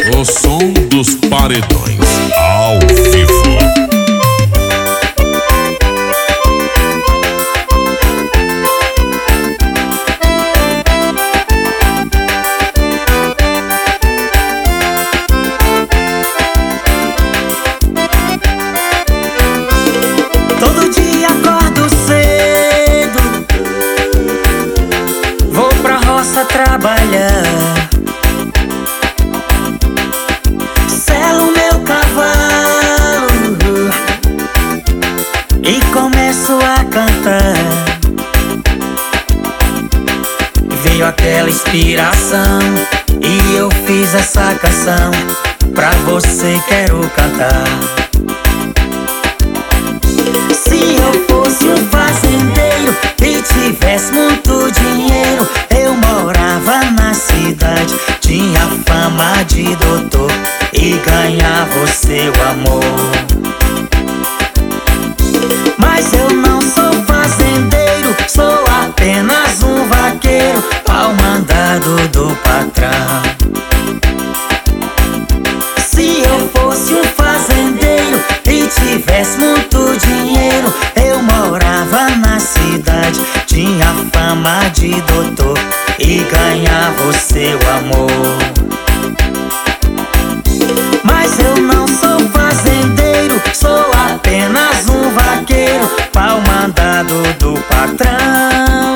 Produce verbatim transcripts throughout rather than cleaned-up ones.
O som dos paredões ao vivo. Todo dia acordo cedo, vou pra roça trabalhar, selo meu cavalo e começo a cantar. Veio aquela inspiração e eu fiz essa canção. Pra você quero cantar. Se eu fosse um fazendeiro e tivesse muito dinheiro, eu morava na cidade, tinha fama de doutor e ganhava o seu amor. Mas eu não sou fazendeiro, sou apenas um vaqueiro ao mandado do patrão. Se eu fosse um fazendeiro e tivesse muito dinheiro, eu morava na cidade, tinha fama de doutor e ganhava o seu amor. Mas eu não sou fazendeiro, sou apenas um vaqueiro ao mandado do patrão.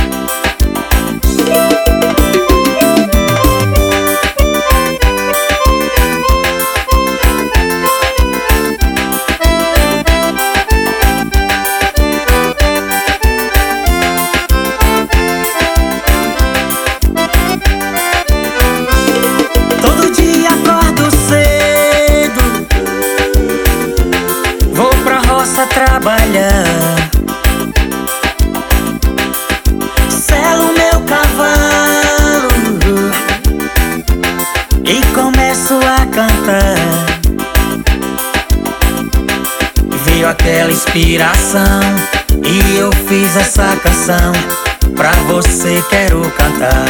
Todo dia acordo cedo, vou pra roça trabalhar, selo meu cavalo e começo a cantar. Veio aquela inspiração e eu fiz essa canção. Pra você quero cantar.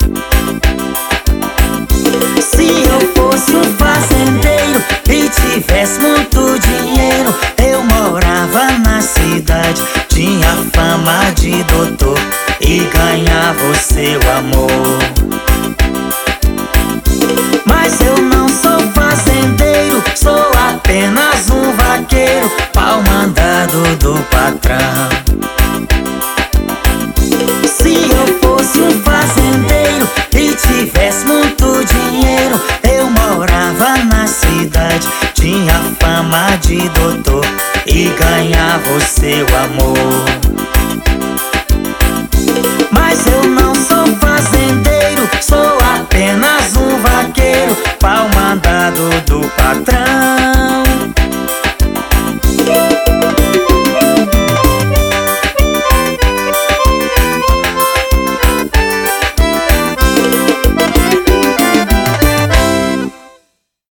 Se eu fosse um fazendeiro e tivesse muito dinheiro, eu morava na cidade, tinha fama de doutor e ganhava o seu amor. Mas eu não sou fazendeiro, sou apenas um vaqueiro ao mandado do patrão. Se eu fosse um fazendeiro e tivesse muito dinheiro, eu morava na cidade, tinha fama de doutor e ganhava o seu amor. Mas eu não sou fazendeiro, sou apenas um vaqueiro ao mandado do patrão.